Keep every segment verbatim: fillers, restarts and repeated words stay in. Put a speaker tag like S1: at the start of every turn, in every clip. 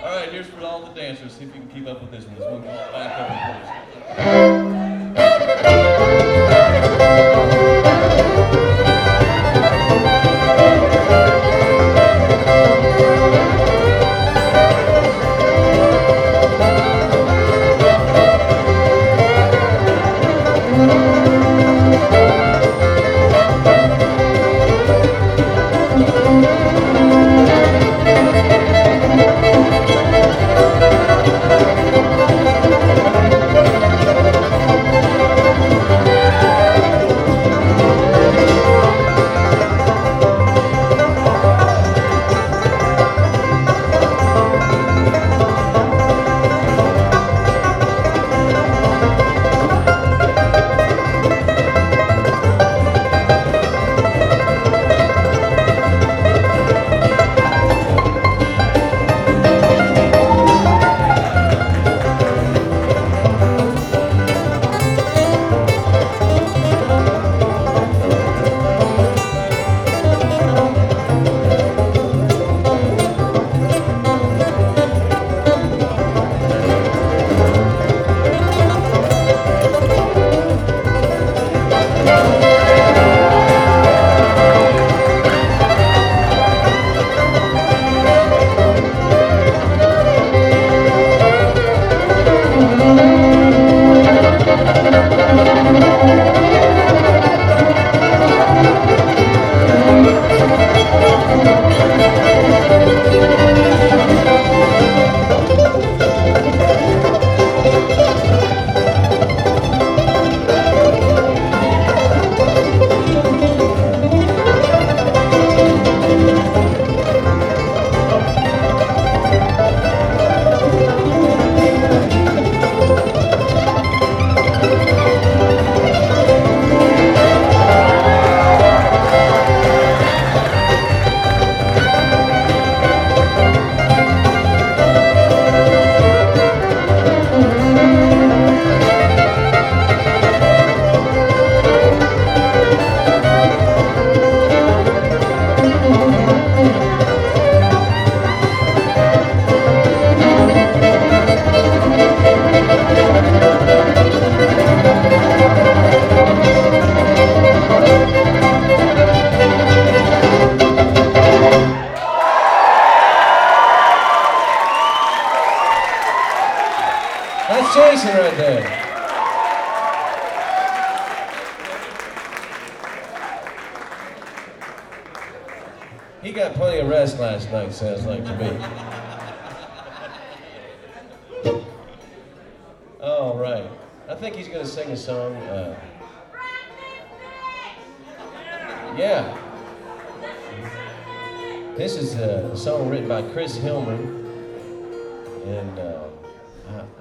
S1: All right, here's for all the dancers. See if you can keep up with this one. This one called Back Up and Close.
S2: That's Jason right there. He got plenty of rest last night, sounds like to me. All right. I think he's going to sing a song. Uh, yeah. This is a song written by Chris Hillman. And uh,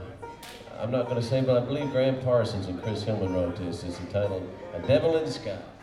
S2: I, I'm not going to say, but I believe Graham Parsons and Chris Hillman wrote this. It's entitled A Devil in the Sky.